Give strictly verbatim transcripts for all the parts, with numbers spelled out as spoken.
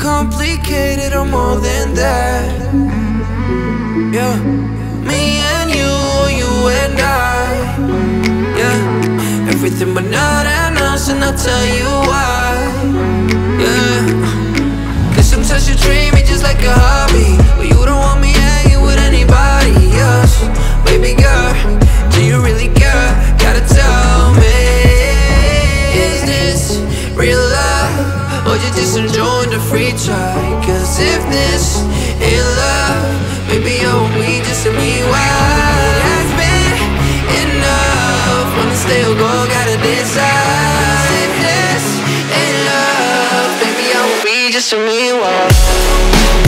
complicated or more than that. Yeah, me and you, you and I. Yeah, everything but not enough, and I'll tell you why. Yeah, cause sometimes you treat me just like a hobby, but you don't want me hanging with anybody else. Baby girl, do you really care? Gotta tell me, is this real love, or you just enjoying the free try? Cause if this ain't love, maybe I won't be just a me. Why? It has been enough. Wanna stay or go, gotta decide. If this ain't love, maybe I won't be just a me. Why?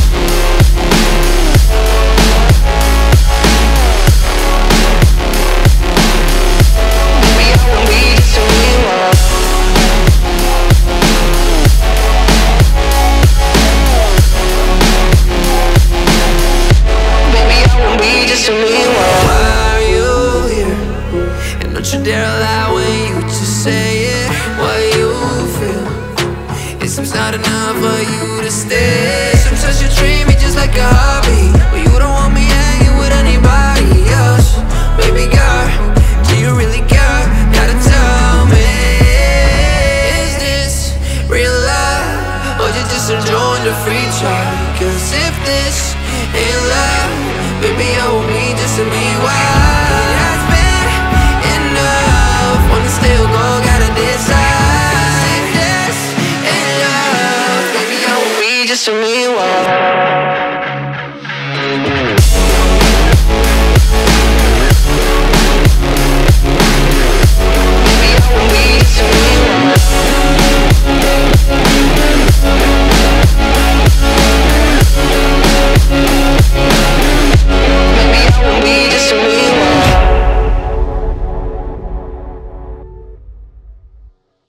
Why are you here? And don't you dare lie when you just say it. What you feel, it seems not enough for you to stay. Sometimes you treat me just like a hobby, but you don't want me hanging with anybody else. Baby girl, do you really care? Gotta tell me, is this real love, or you just enjoying the free try? Cause if this ain't love, baby, I won't be just a me. Why? It has been enough. Wanna stay or go, gotta decide. If this ain't love, baby, I won't be just a me. Why?